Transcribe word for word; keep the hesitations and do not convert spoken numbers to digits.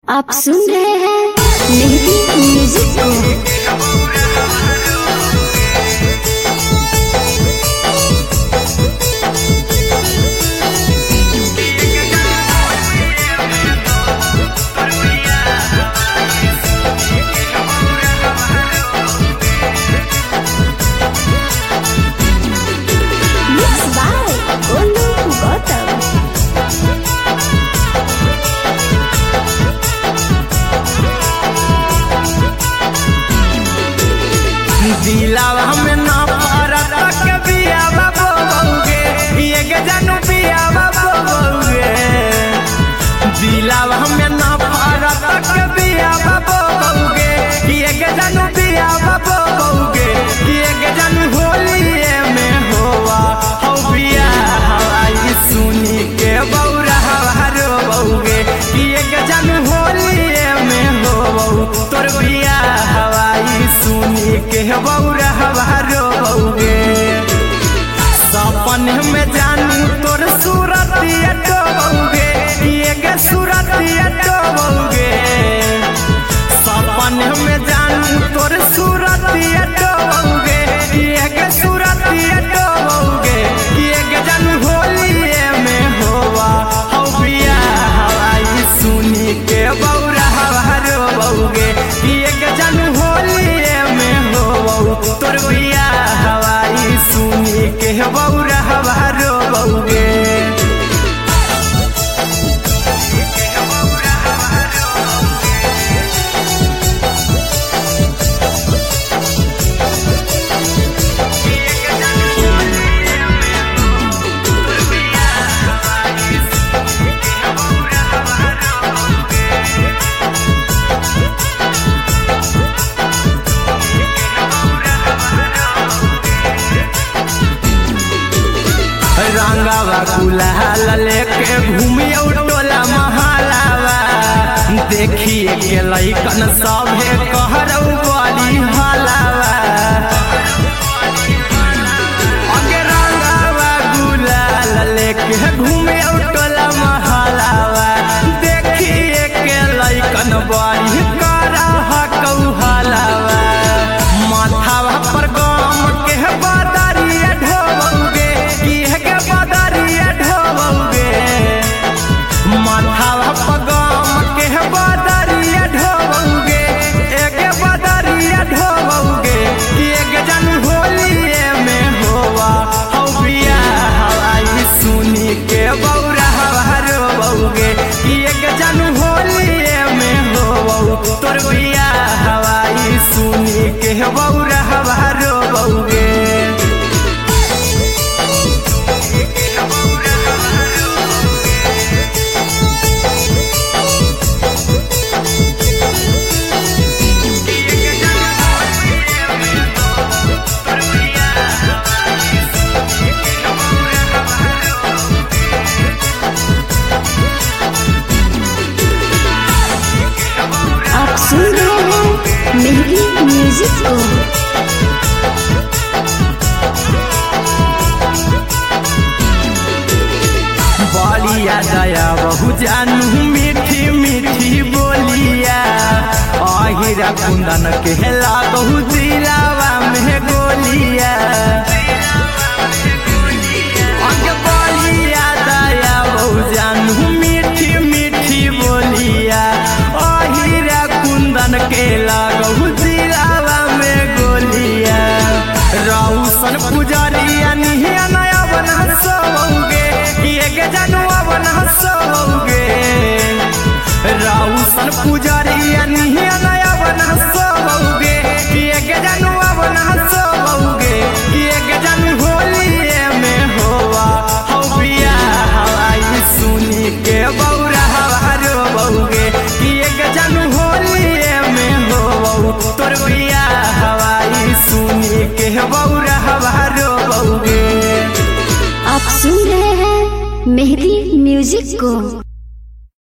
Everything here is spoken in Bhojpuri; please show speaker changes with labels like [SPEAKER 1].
[SPEAKER 1] आप सुन रहे हैं मेहदी म्यूजिक को।
[SPEAKER 2] दिलावा में ना पारत के बिया बाबूगे ये के जानू बिया बाबूगे दिलावा में ना पारत के बिया बाबूगे ये के जानू बिया बाबूगे ये के जानू होली में होवा हो बिया हवाई सुनी के बौरा हवारो बौगे ये के जानू होली में होवा तोर बिया हवाई सुनी के बौरा हवारो बौगे सपन में जानू तोर सूरतिया डोबौगे ये के सूरतिया डोबौगे सपन में जानू तोर सूरतिया डोबौगे ये के सूरतिया डोबौगे ये के जानू होली में होवा हो बिया हवाई सुनी के बौरा हवारो बौगे ये के जानू होली में होवा तोर बिया हवाई सुनी के बौरा हवारो बौगे रंगावा गुलाल लेके घूमियो टोला महलावा देखिए के लइकन सभे कहरौ बड़ी हलावा अगे रंगावा गुलाल लेके घूमियो टोला महलावा देखिए के लइकन बड़ी करह कौहलावा माथावा पर गम के बदरिया ढोबौगे माथावा पगम के बदरिया ढोबौगे एक बदरिया ढोबौगे एक जानू होली में होवा हो बिया हवाई सुनी के बौरा हवारो बौगे एक जानू होली में होवा तोर बिया हवाई सुनी के बौरा हवारो बौगे
[SPEAKER 1] आप सुन रहे हैं मेहदी म्यूजिक को।
[SPEAKER 2] बलिया दया बहु जानू मीठी मीठी बोलिया अहिरा कुंदन के लागहु दिलावा में गोलिया अगे बलिया दया बहु जानू मीठी मीठी बोलिया अहिरा कुंदन के लागहु दिलावा में गोलिया रौशन पुजारिया निहिया नया बना सोगे ये जानू बना सोगे रौशन पुजारिया निहिया नया बना सोगे ये जानू बना सोगे ये जानू होली में होवा हो बिया हवाई सुनी के बौरा हवारो बौगे ये जानू होली में होवा तोर बिया हवाई सुनी के बौरा हवारो बौगे।
[SPEAKER 1] आप सुन रहे हैं मेहदी म्यूजिक को।